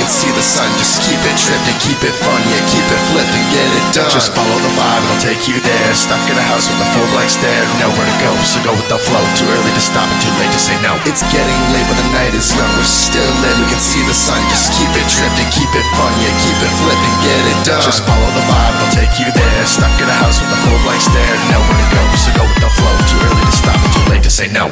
can see the sun. Just keep it tripped and keep it fun. Yeah, keep it flipped and get it done. Just follow the vibe, it'll take you there. Stuck in a house with a full blank stare, nowhere to go, so go with the flow. Too early to stop and too late to say no. It's getting late but the night is young. We're still lit, we can see the sun. Just keep it tripped and keep it fun. Yeah, keep it flipped and get it done. Just follow the vibe, it'll take you there. Stuck in a house with a full blank stare, nowhere to go, so go with the flow. Too early to stop and too late to say no.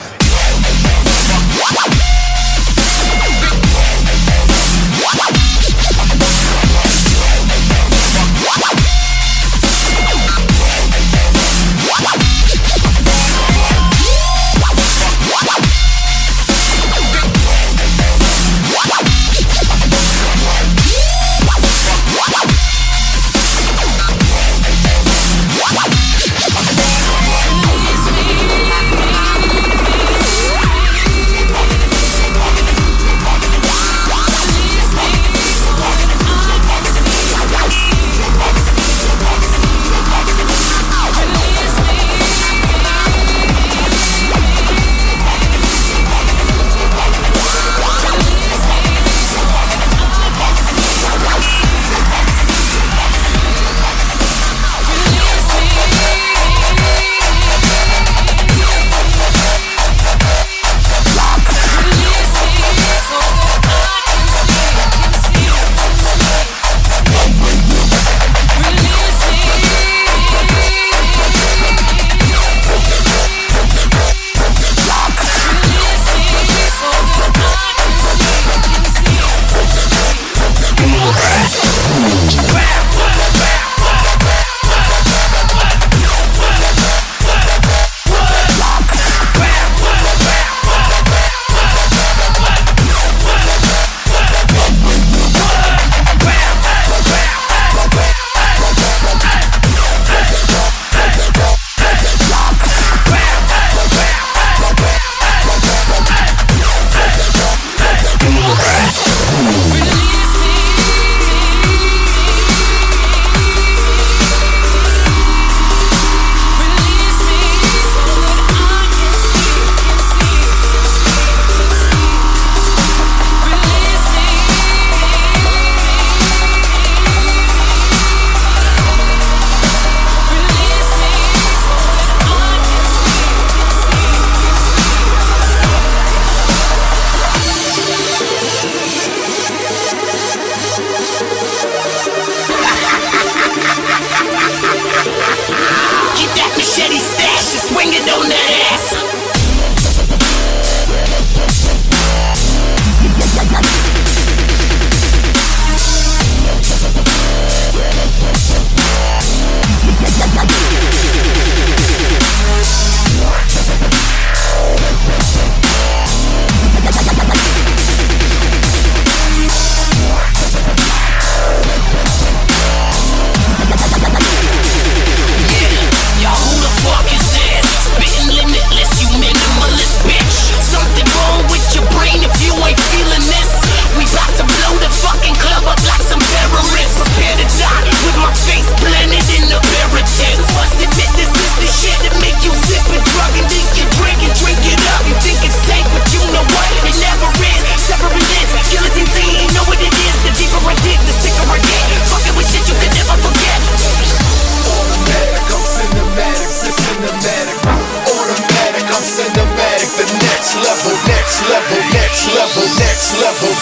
Next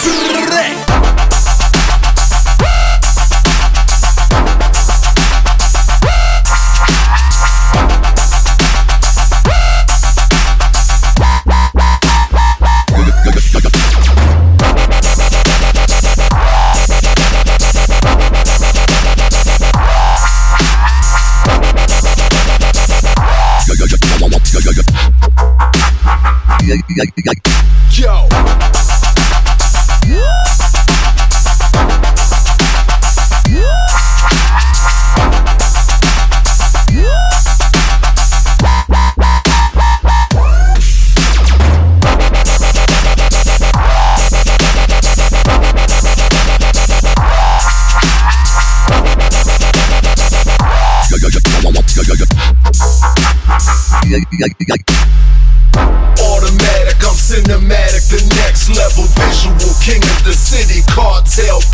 level. Yo. Automatic, I'm cinematic, the next level. Visual king of the city, cartel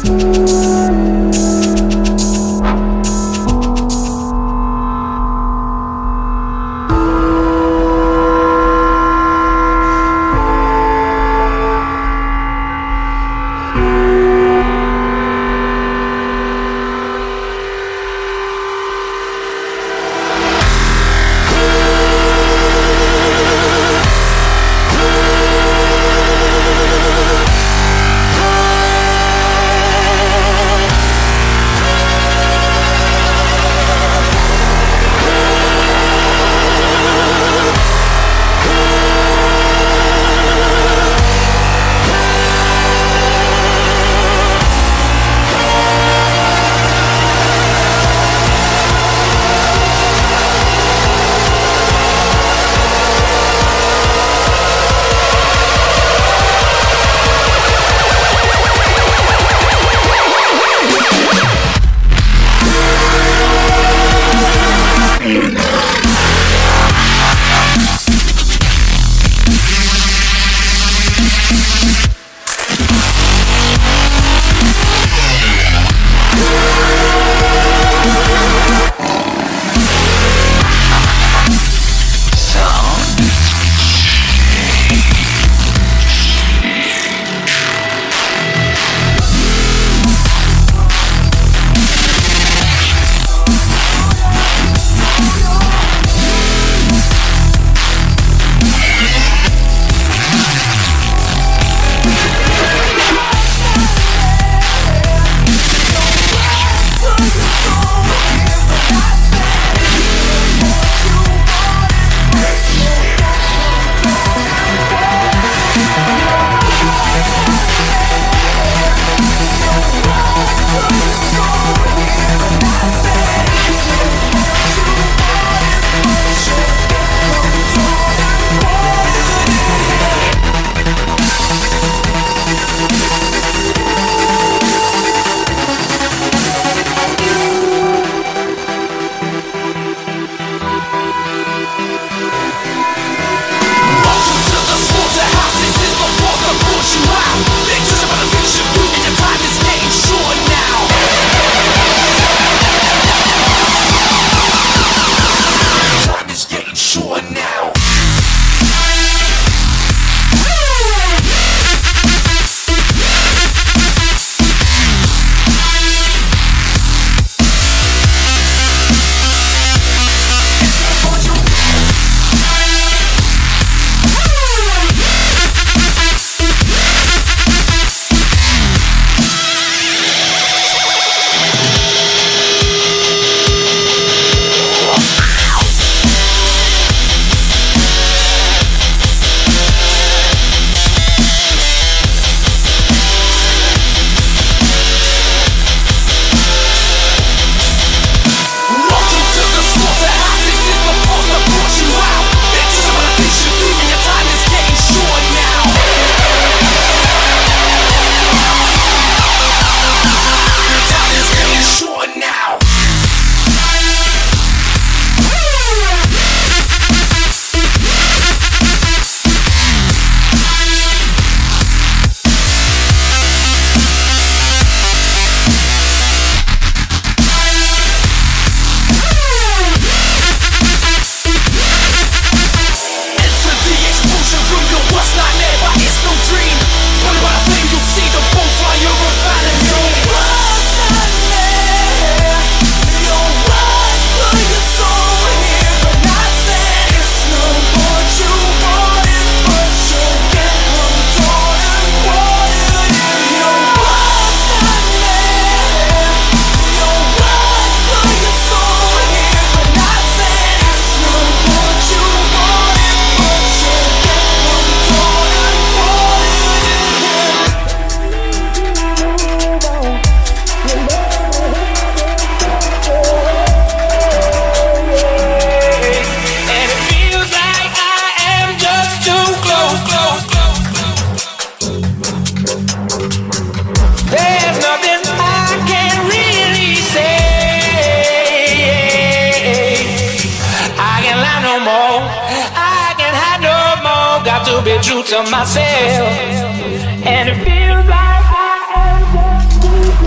be true to myself, and it feels like I am just too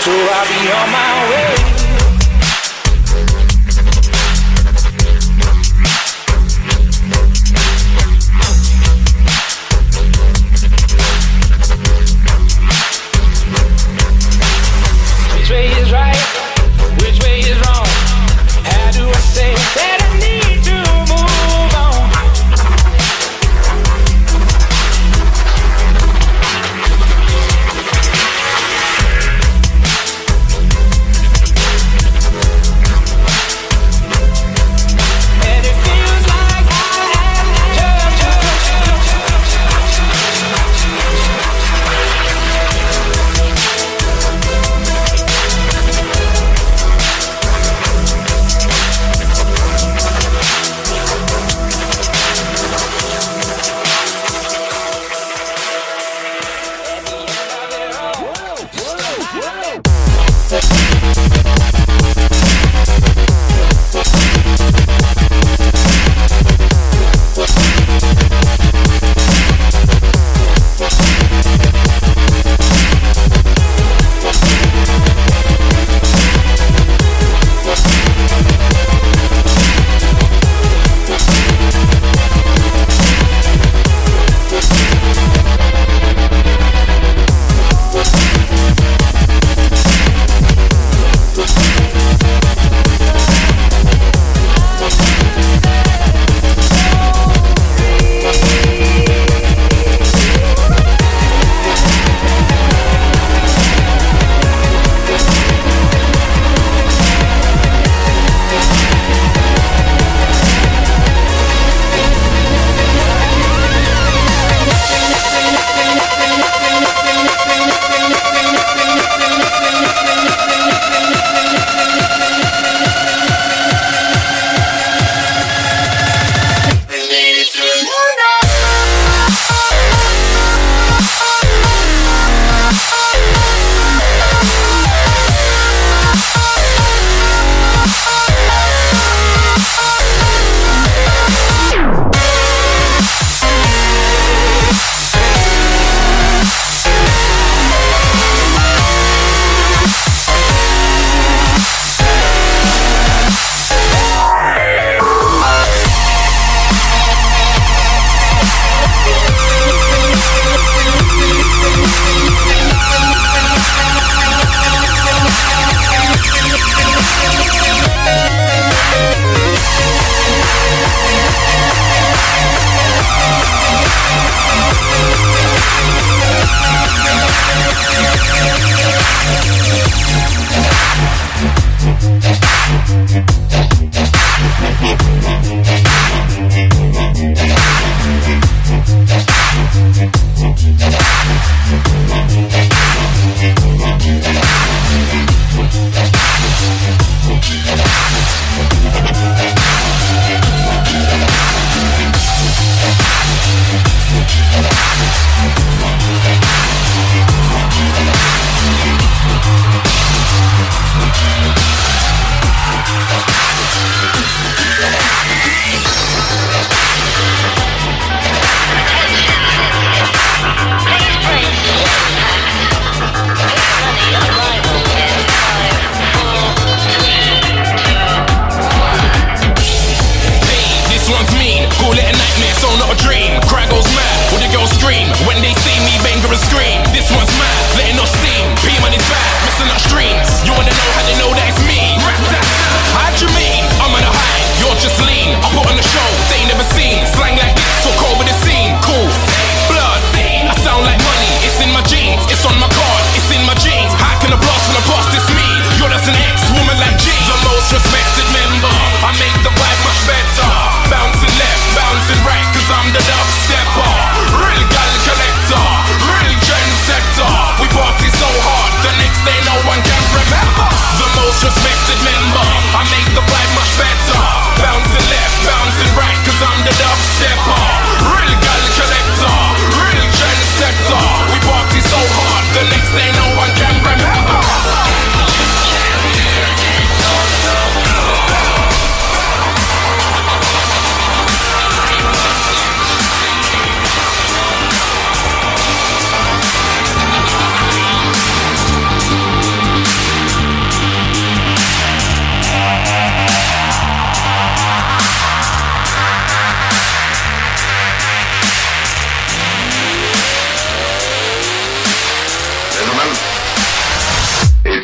so I'll be on my way. Which way is right? Which way is wrong? How do I say that I need to move on?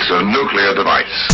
makes a nuclear device.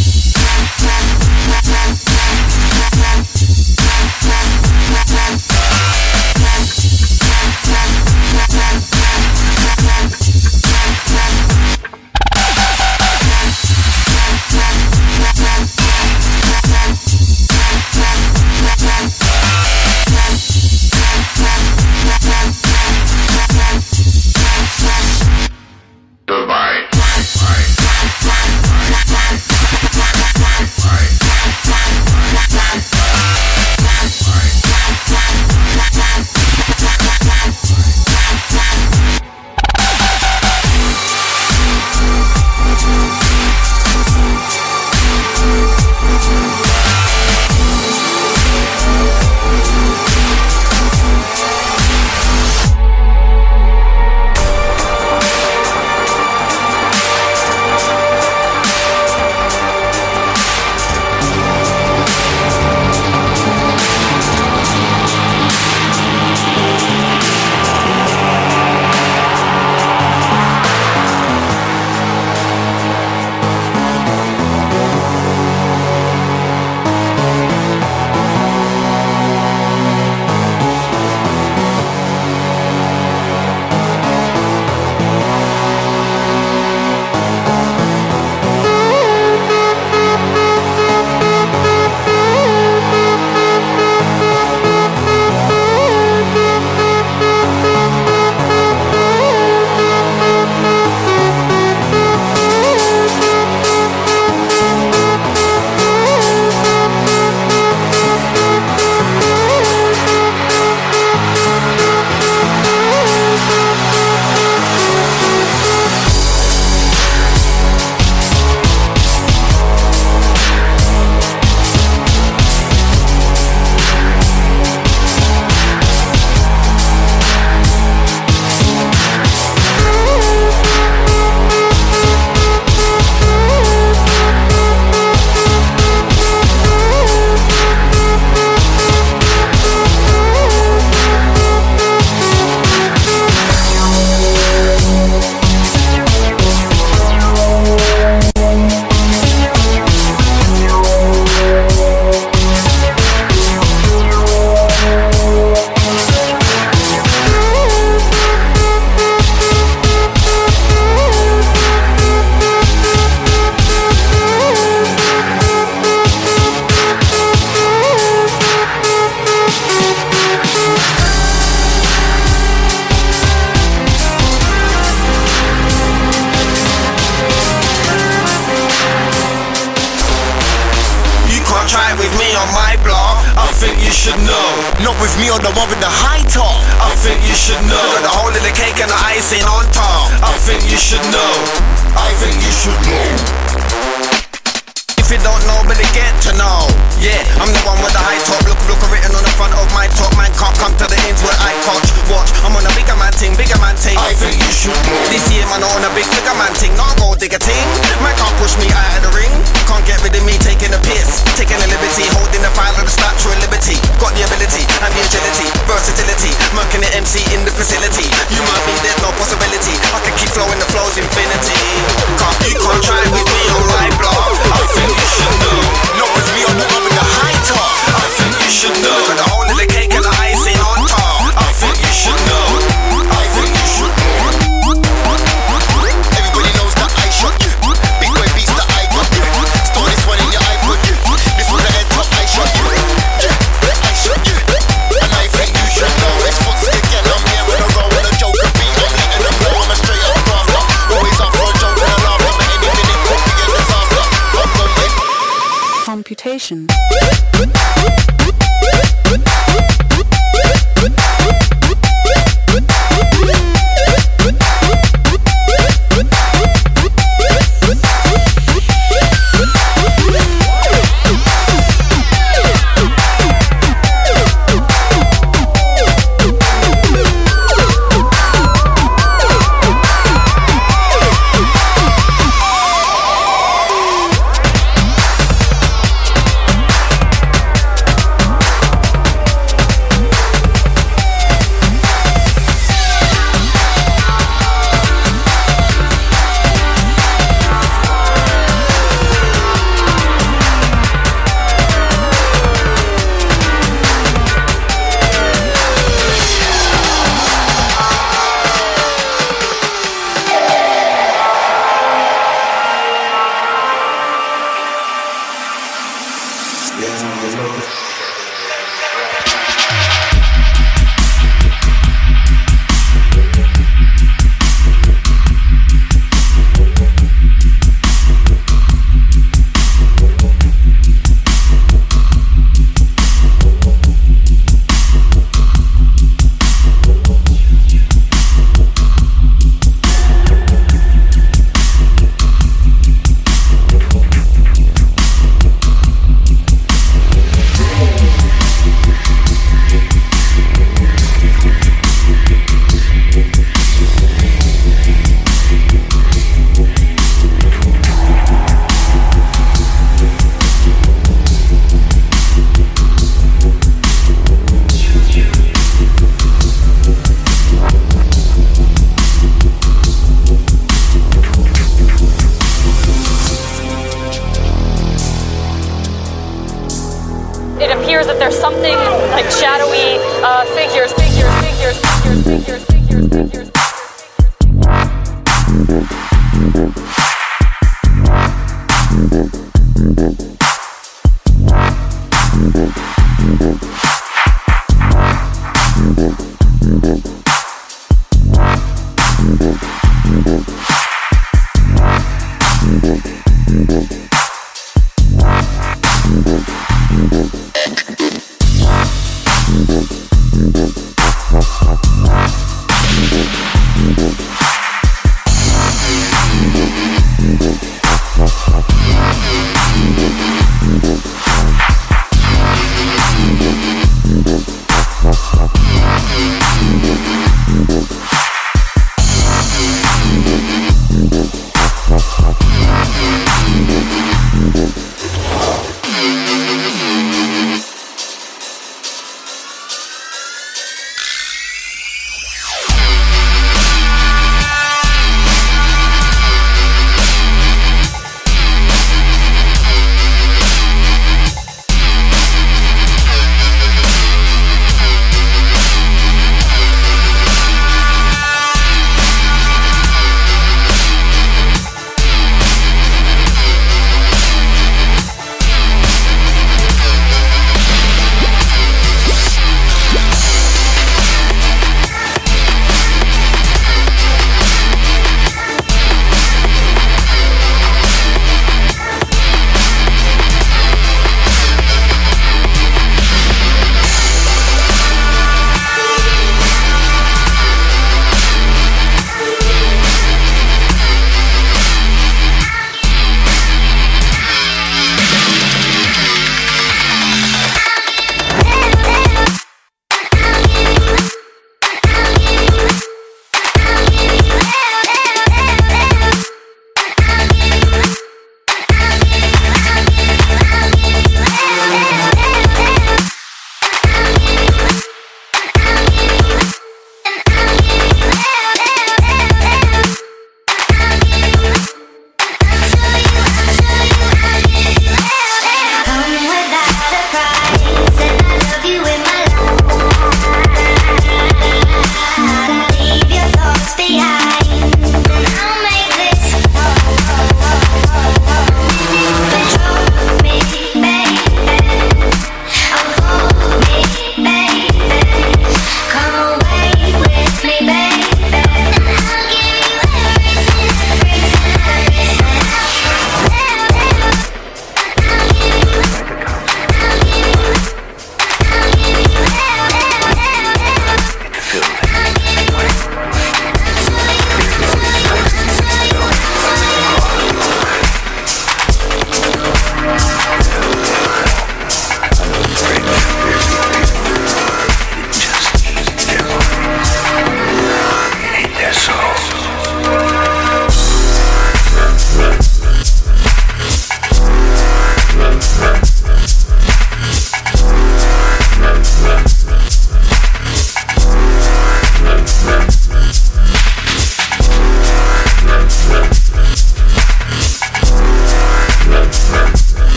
Computation.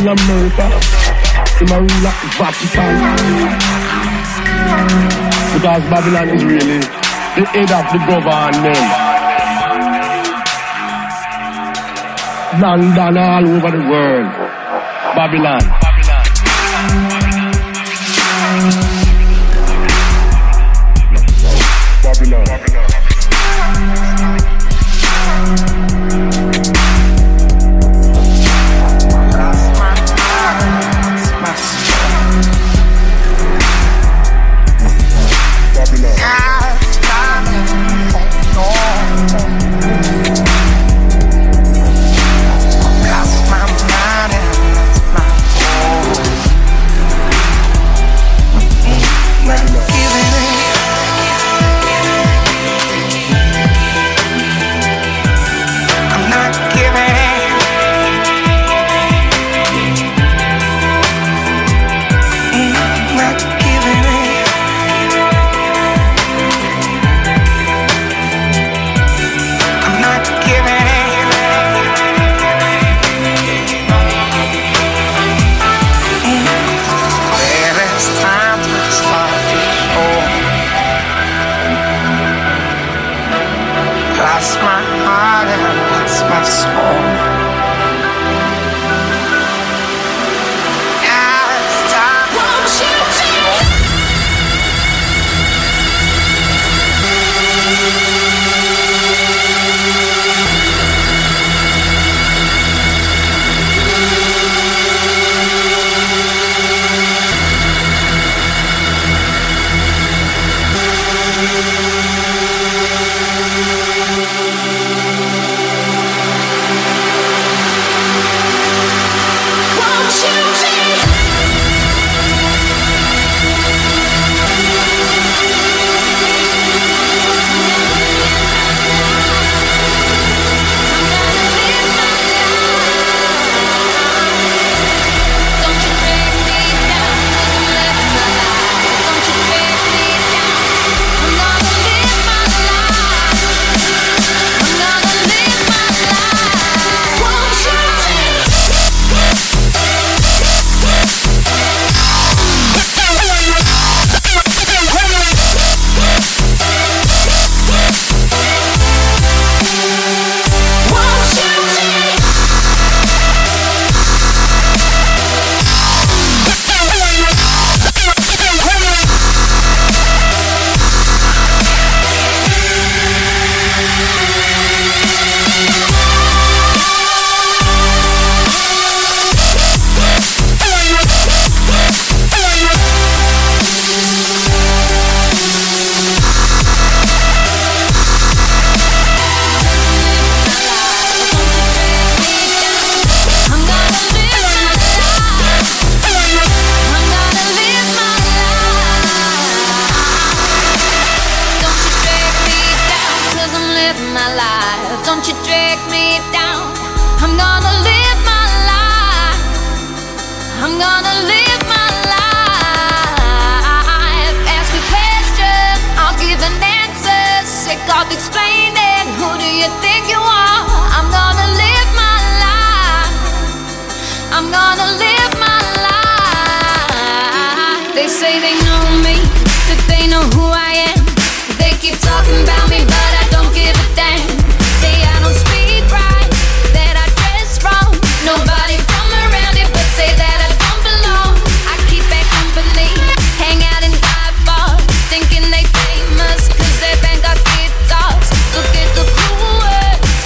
in America, in a real Vatican. Because Babylon is really the head of the government. London all over the world. Babylon. Thinking they famous 'cause they bang got guitars. Look at the cool world.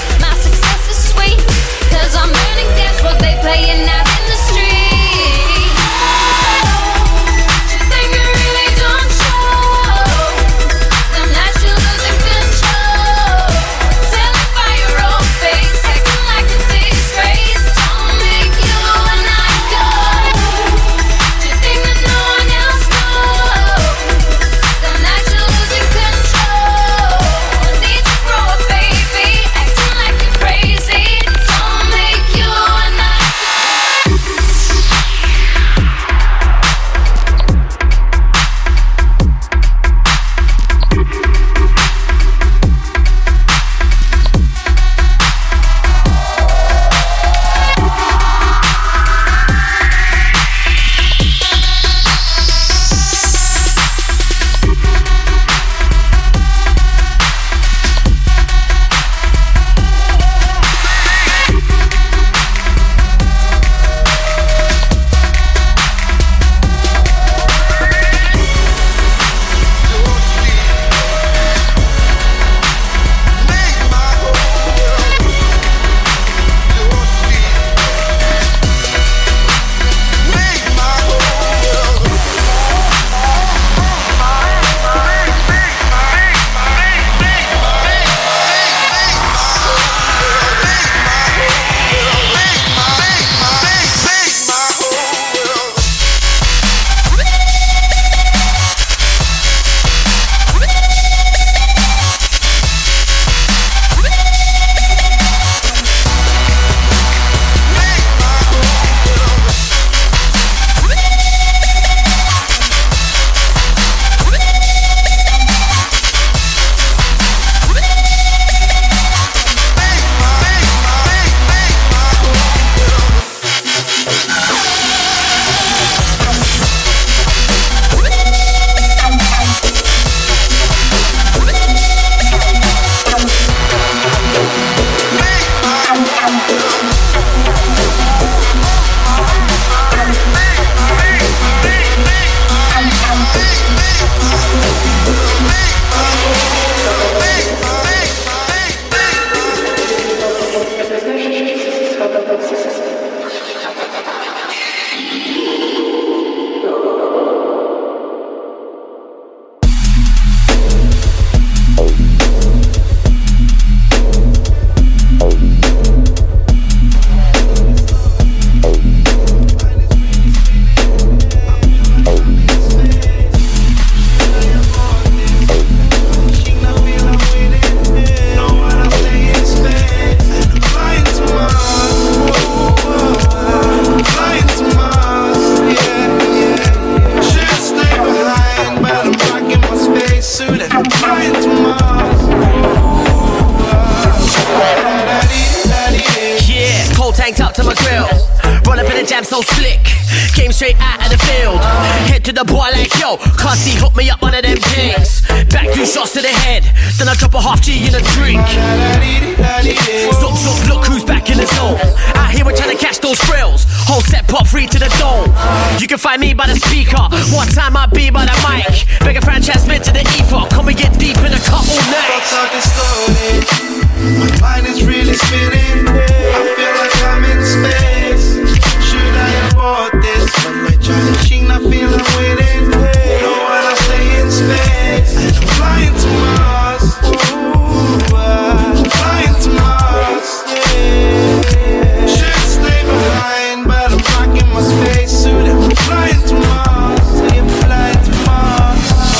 So slick, came straight out of the field. Head to the boy like, yo, can't see, hook me up one of them things. Back 2 shots to the head, then I drop a half G in a drink. Zup, zup, look who's back in the zone. Out here we're trying to catch those thrills. Whole set pop free to the dome. You can find me by the speaker, one time I'll be by the mic. Beg a franchise meant to the ether, come and get deep in the cut all night. Thoughts are distorted, my mind is really spinning. I feel like I'm in space. Should I abort this? But my challenging, I feel I'm winning. No one else stay in space. And I'm flying to Mars. Ooh, I'm flying to Mars. Yeah. Should stay behind, but I'm rocking my spacesuit. And I'm flying to Mars. Yeah, I'm flying to Mars.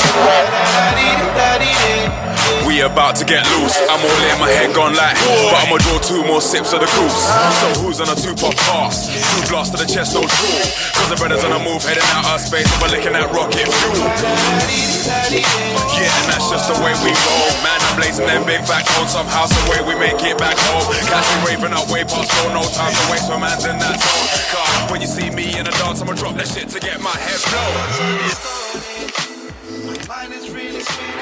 We about to get loose. I'm all in, my head gone like, but I'ma draw 2 more sips of the goose. So who's on a 2-pop pass? 2 blast to the chest, no true. Cause the brothers on the move, heading out our space, and we're licking that rocket fuel. Yeah, and that's just the way we roll. Man, I'm blazing them big fat cones. Somehow, some way we make it back home. Catch me raving up way past go, no time to waste when man's in that zone. Cause when you see me in a dance, I'ma drop that shit to get my head blown. My mind is really spinning.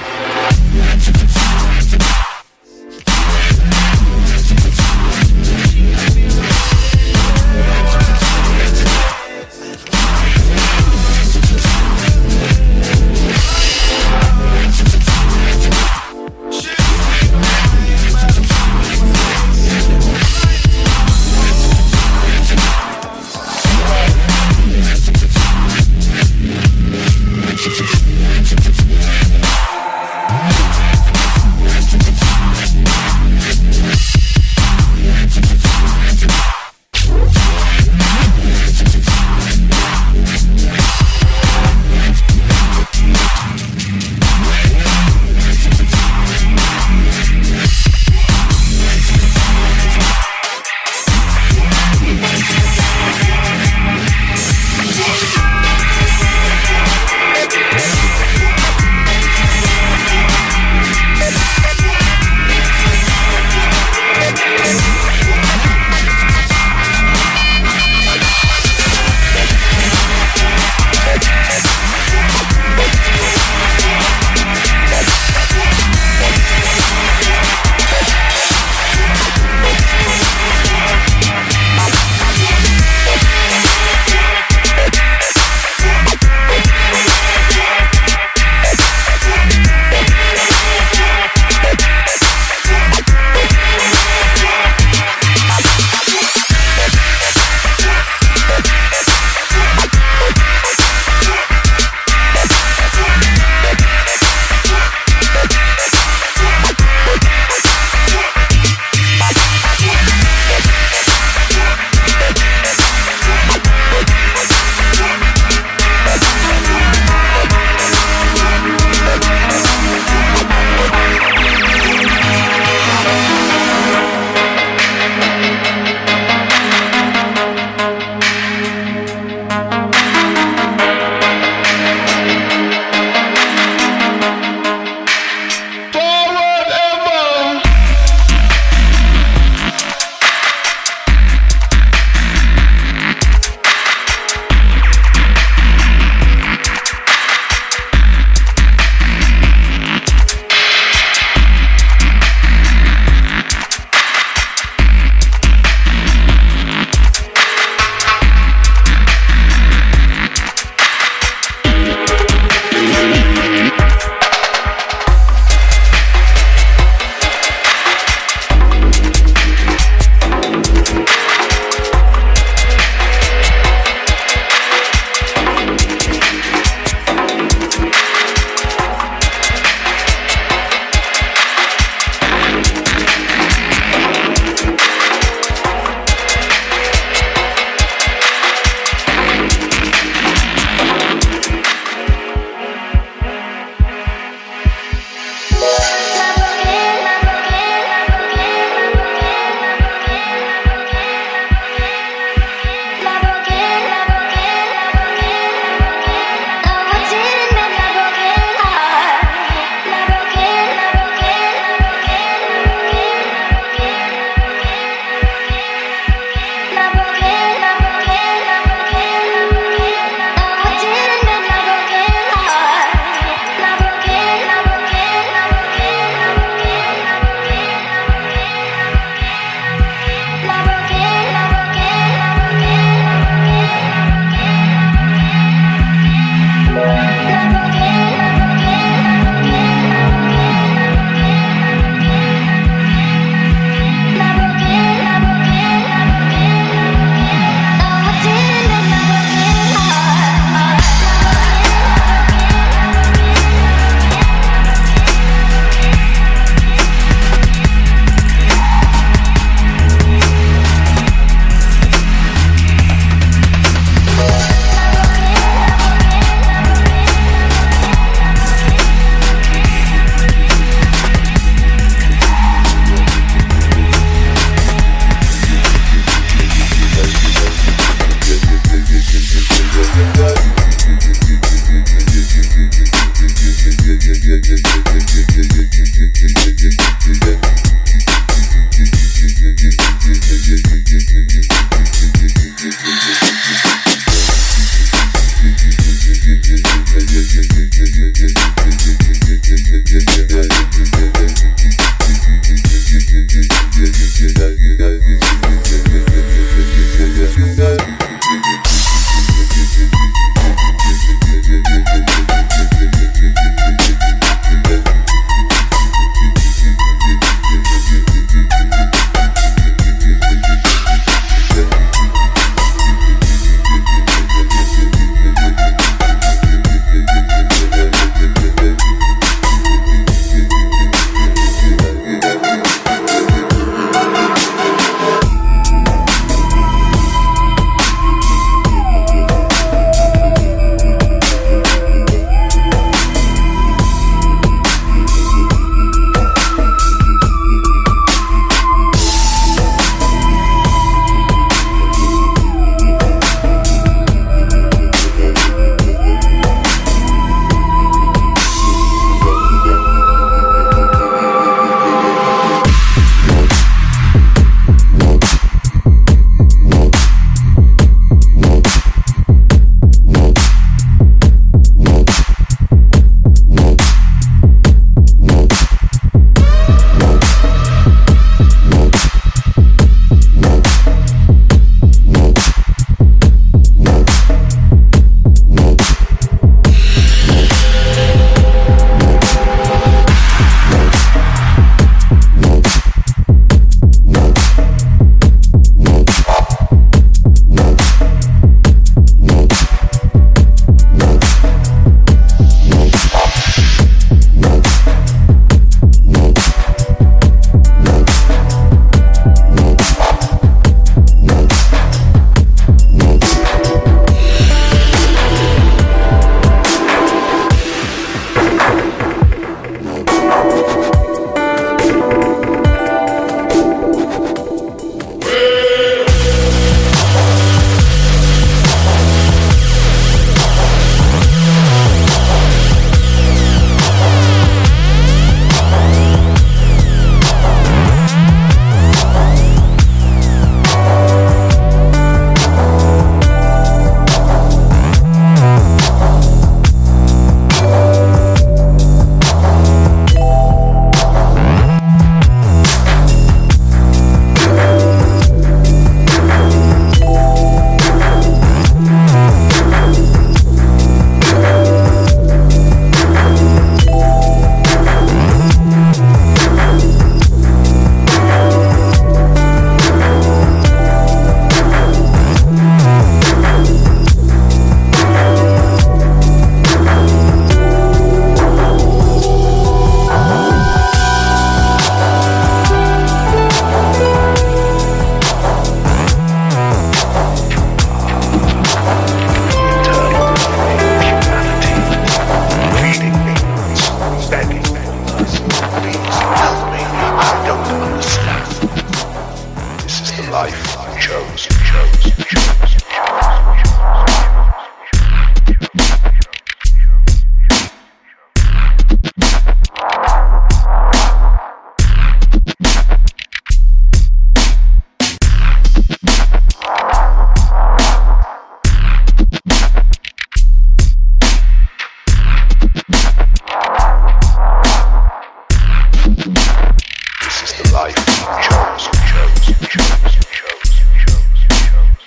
This is the life you chose.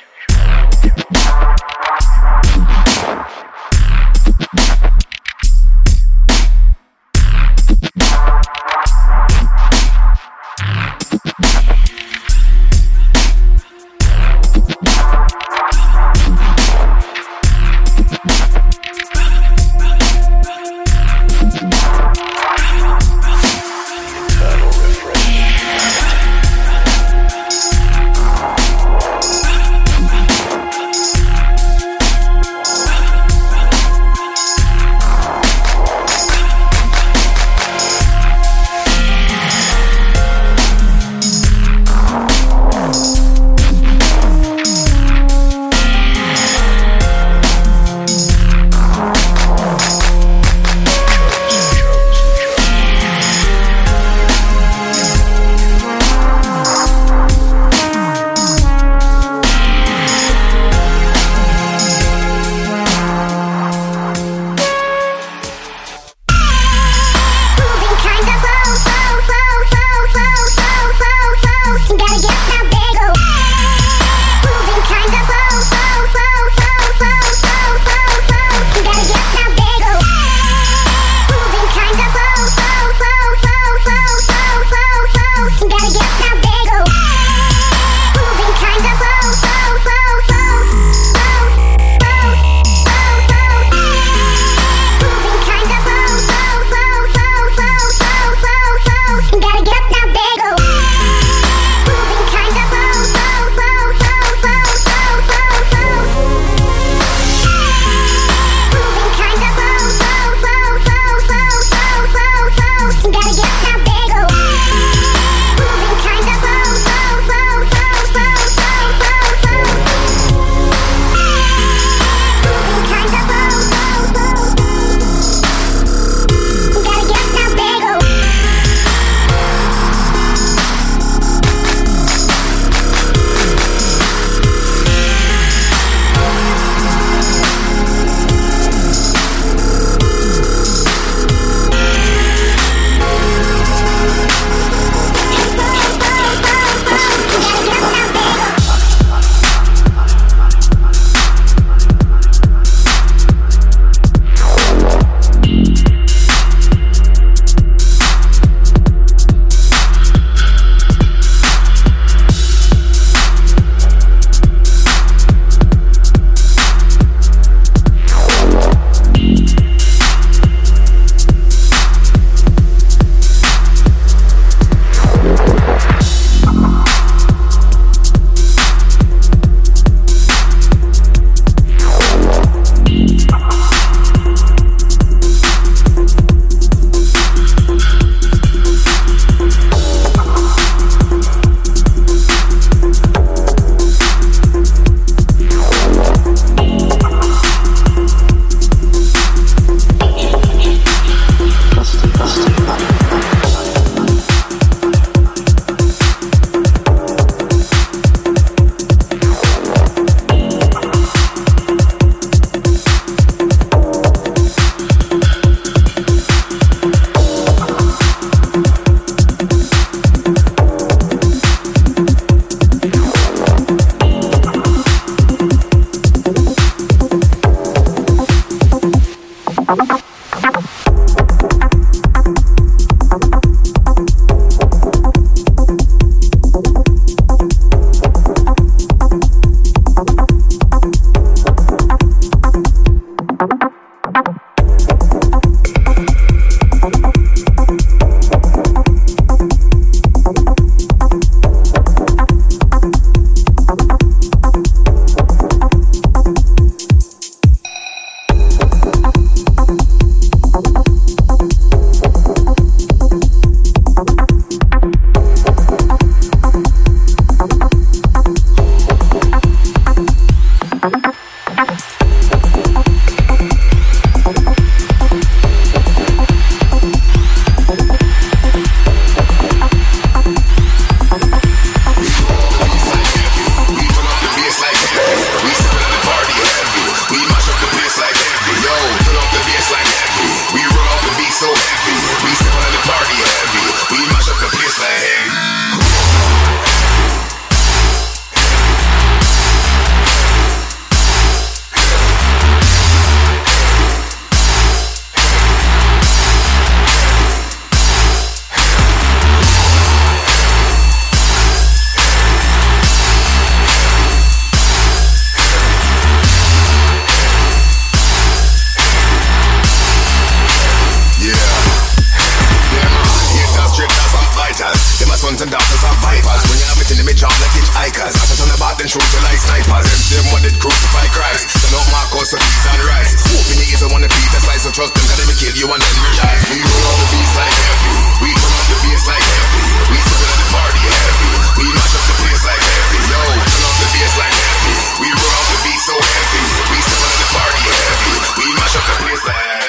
like snipers. Them what did crucify Christ. So don't mark us a peace and rice. Open your ears and wanna beat a slice of trust them, cause they will kill you and then realize. We roll on the beats like heavy. We turn on the bass like heavy. We sit at the party heavy. We mash up the place like heavy. Yo, turn on the bass like heavy. We roll on the beat so heavy. We sit at the party heavy. We mash up the place like heavy.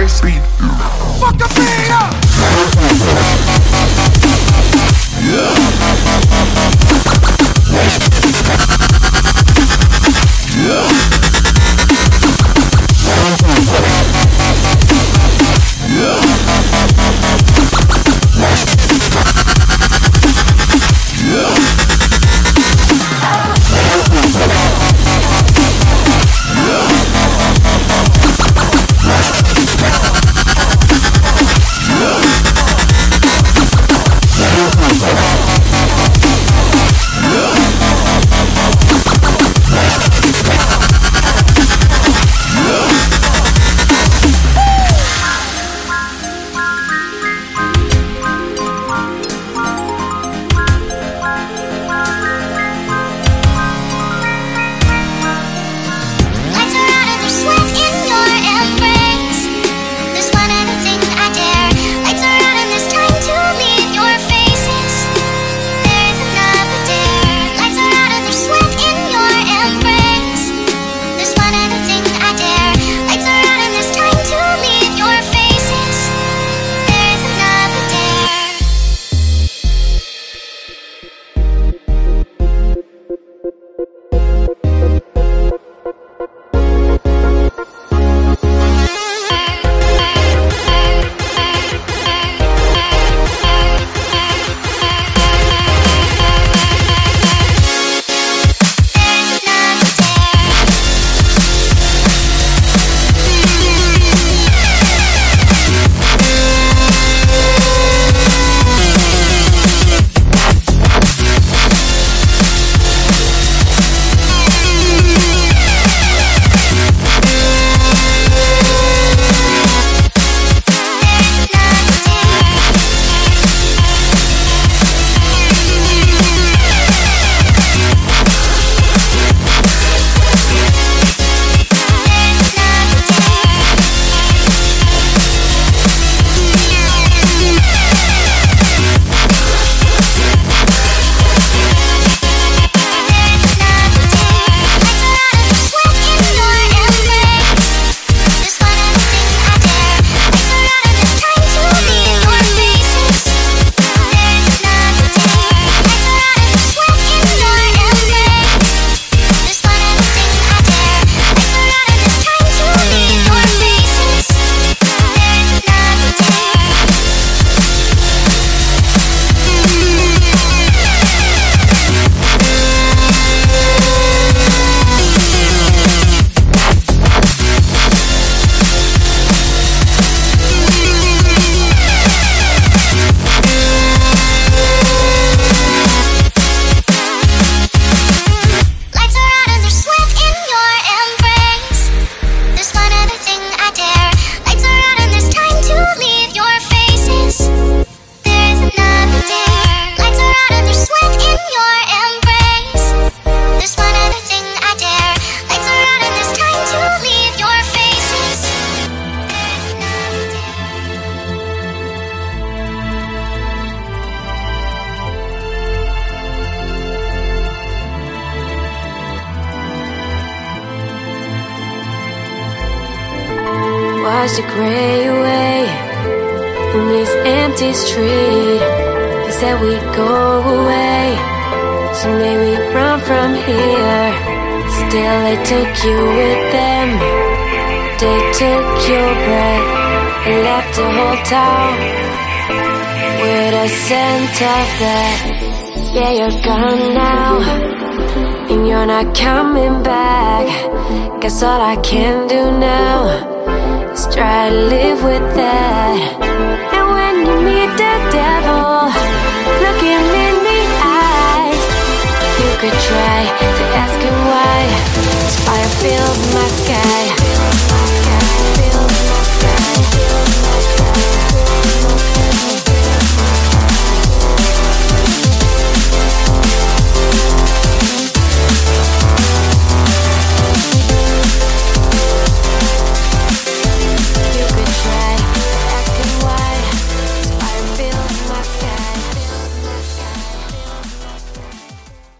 bass beat. Fuck the beat up. Washed the gray away in this empty street. They said we'd go away, so may we run from here. Still they took you with them. They took your breath and left the whole town with a scent of that. Yeah, you're gone now, and you're not coming back. Guess all I can do now is try to live with that. And when you meet the devil, look him in the eyes. You could try to ask him why.